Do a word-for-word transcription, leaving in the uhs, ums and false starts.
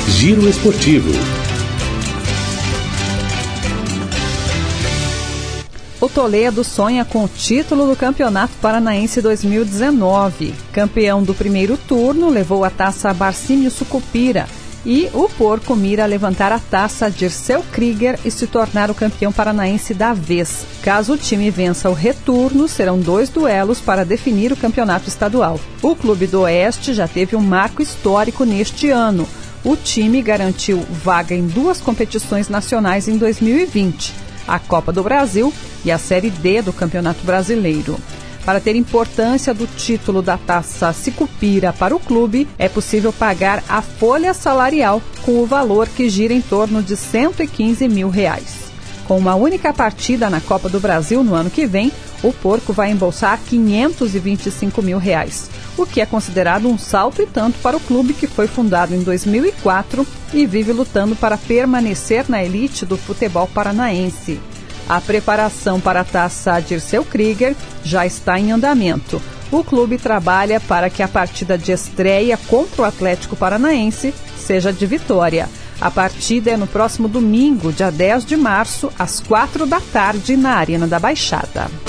Giro Esportivo. O Toledo sonha com o título do Campeonato Paranaense dois mil e dezenove. Campeão do primeiro turno, levou a taça Barcínio Sucupira. E o Porco mira levantar a taça Dirceu Krieger e se tornar o campeão paranaense da vez. Caso o time vença o retorno, serão dois duelos para definir o campeonato estadual. O Clube do Oeste já teve um marco histórico neste ano. O time garantiu vaga em duas competições nacionais em dois mil e vinte, a Copa do Brasil e a Série D do Campeonato Brasileiro. Para ter importância do título da taça Sicupira para o clube, é possível pagar a folha salarial com o valor que gira em torno de cento e quinze mil reais. Com uma única partida na Copa do Brasil no ano que vem, o Porco vai embolsar quinhentos e vinte e cinco mil reais, o que é considerado um salto e tanto para o clube que foi fundado em dois mil e quatro e vive lutando para permanecer na elite do futebol paranaense. A preparação para a taça Dirceu Krieger já está em andamento. O clube trabalha para que a partida de estreia contra o Atlético Paranaense seja de vitória. A partida é no próximo domingo, dia dez de março, às quatro da tarde, na Arena da Baixada.